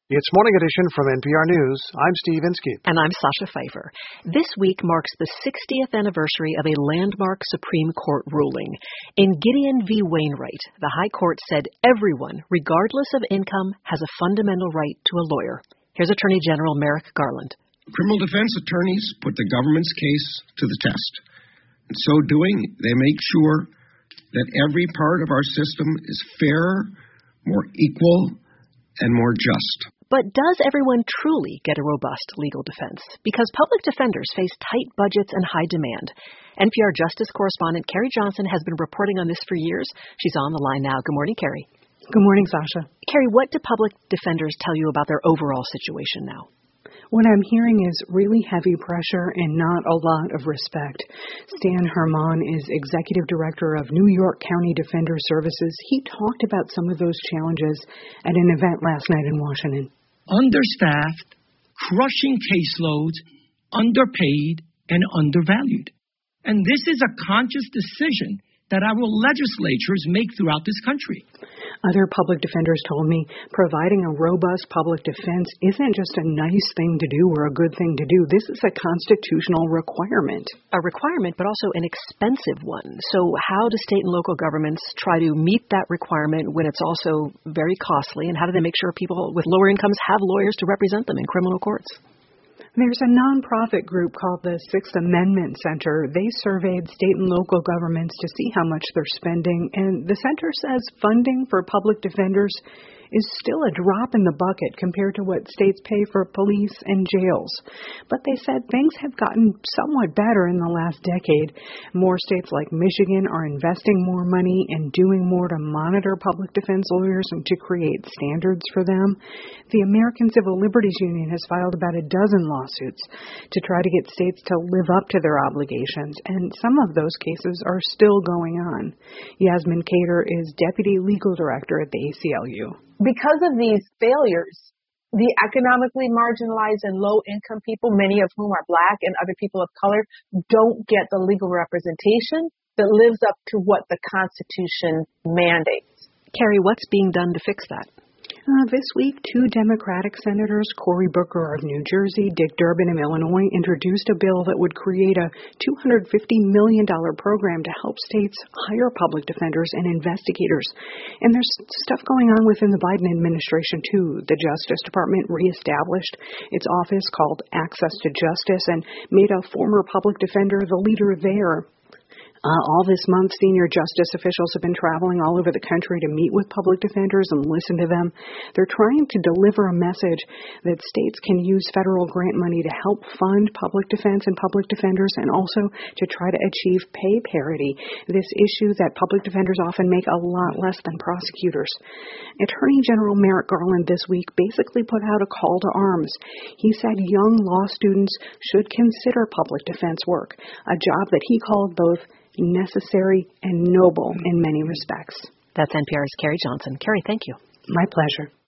It's Morning Edition from NPR News. I'm Steve Inskeep. And I'm Sasha Pfeiffer. This week marks the 60th anniversary of a landmark Supreme Court ruling. In Gideon v. Wainwright, the High Court said everyone, regardless of income, has a fundamental right to a lawyer. Here's Attorney General Merrick Garland. Criminal defense attorneys put the government's case to the test. In so doing, they make sure that every part of our system is fair, more equal, and more just. But does everyone truly get a robust legal defense? Because public defenders face tight budgets and high demand. NPR Justice correspondent Carrie Johnson has been reporting on this for years. She's on the line now. Good morning, Carrie. Good morning, Sasha. Carrie, what do public defenders tell you about their overall situation now? What I'm hearing is really heavy pressure and not a lot of respect. Stan Herman is Executive Director of New York County Defender Services. He talked about some of those challenges at an event last night in Washington. Understaffed, crushing caseloads, underpaid, and undervalued. And this is a conscious decision that our legislatures make throughout this country. Other public defenders told me providing a robust public defense isn't just a nice thing to do or a good thing to do. This is a constitutional requirement. A requirement, but also an expensive one. So how do state and local governments try to meet that requirement when it's also very costly? And how do they make sure people with lower incomes have lawyers to represent them in criminal courts? There's a nonprofit group called the Sixth Amendment Center. They surveyed state and local governments to see how much they're spending, and the center says funding for public defenders is still a drop in the bucket compared to what states pay for police and jails. But they said things have gotten somewhat better in the last decade. More states like Michigan are investing more money and doing more to monitor public defense lawyers and to create standards for them. The American Civil Liberties Union has filed about a dozen lawsuits to try to get states to live up to their obligations, and some of those cases are still going on. Yasmin Cater is Deputy Legal Director at the ACLU. Because of these failures, the economically marginalized and low-income people, many of whom are Black and other people of color, don't get the legal representation that lives up to what the Constitution mandates. Carrie, what's being done to fix that? This week, two Democratic senators, Cory Booker of New Jersey, Dick Durbin of Illinois, introduced a bill that would create a $250 million program to help states hire public defenders and investigators. And there's stuff going on within the Biden administration, too. The Justice Department reestablished its office called Access to Justice and made a former public defender the leader there. All this month, senior justice officials have been traveling all over the country to meet with public defenders and listen to them. They're trying to deliver a message that states can use federal grant money to help fund public defense and public defenders, and also to try to achieve pay parity, this issue that public defenders often make a lot less than prosecutors. Attorney General Merrick Garland this week basically put out a call to arms. He said young law students should consider public defense work, a job that he called both necessary and noble in many respects. That's NPR's Carrie Johnson. Carrie, thank you. My pleasure.